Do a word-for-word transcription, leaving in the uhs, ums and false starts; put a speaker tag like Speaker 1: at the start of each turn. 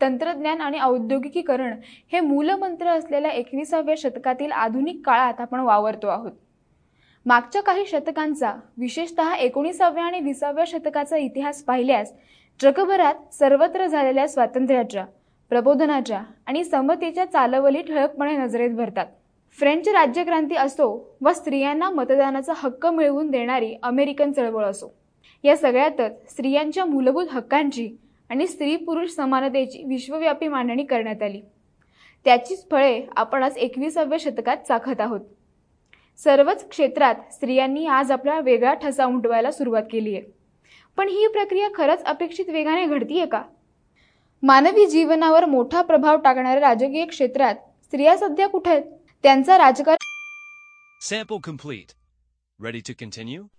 Speaker 1: तंत्रज्ञान आणि औद्योगिकीकरण हे मूलमंत्र असलेल्या एकविसाव्या शतकातील आधुनिक काळात आपण वावरतो आहोत। मागच्या काही शतकांचा विशेषतः एकोणिसाव्या आणि विसाव्या शतकाचा इतिहास पाहिल्यास जगभरात सर्वत्र झालेल्या स्वातंत्र्याच्या, प्रबोधनाच्या आणि समतेच्या चालवली ठळकपणे नजरेत भरतात। फ्रेंच राज्यक्रांती असो व स्त्रियांना मतदानाचा हक्क मिळवून देणारी अमेरिकन चळवळ असो, या सगळ्यातच स्त्रियांच्या मूलभूत हक्कांची आणि स्त्री पुरुष समानतेची विश्वव्यापी मांडणी करण्यात आली। त्याचीच फळे आपण आज एकविसाव्या शतकात चाखत आहोत। सर्वच क्षेत्रात स्त्रियांनी आज आपला वेगळा ठसा उमटवायला सुरुवात केली आहे। पण ही प्रक्रिया खरंच अपेक्षित वेगाने घडतीये का? मानवी जीवनावर मोठा प्रभाव टाकणाऱ्या राजकीय क्षेत्रात स्त्रिया सध्या कुठे आहेत? त्यांचा राजकारण
Speaker 2: Sample complete. Ready to continue?